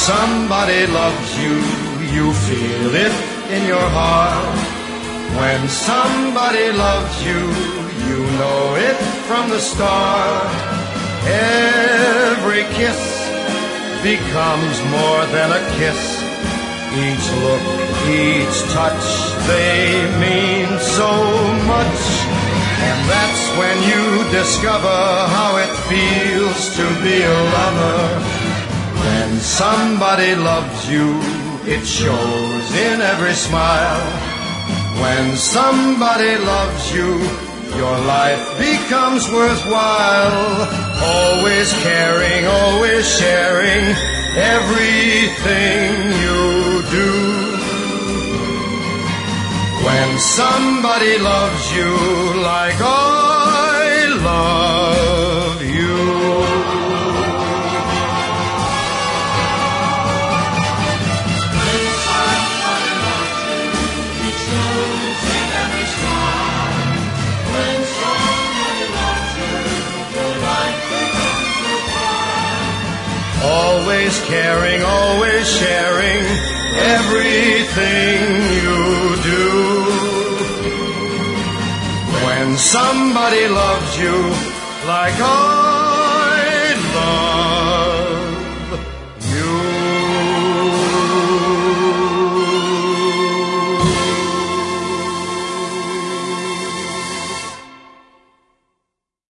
somebody loves you, you feel it in your heart. When somebody loves you, you know it from the start. Every kiss becomes more than a kiss. Each look, each touch, they mean so much. And that's when you discover how it feels to be a lover. When somebody loves you, it shows in every smile. When somebody loves you, your life becomes worthwhile. Always caring, always sharing everything you do. When somebody loves you like I love you. When somebody loves you, it shows in every smile. When somebody loves you, your life becomes worthwhile. Always caring, always sharing everything you do. When somebody loves you like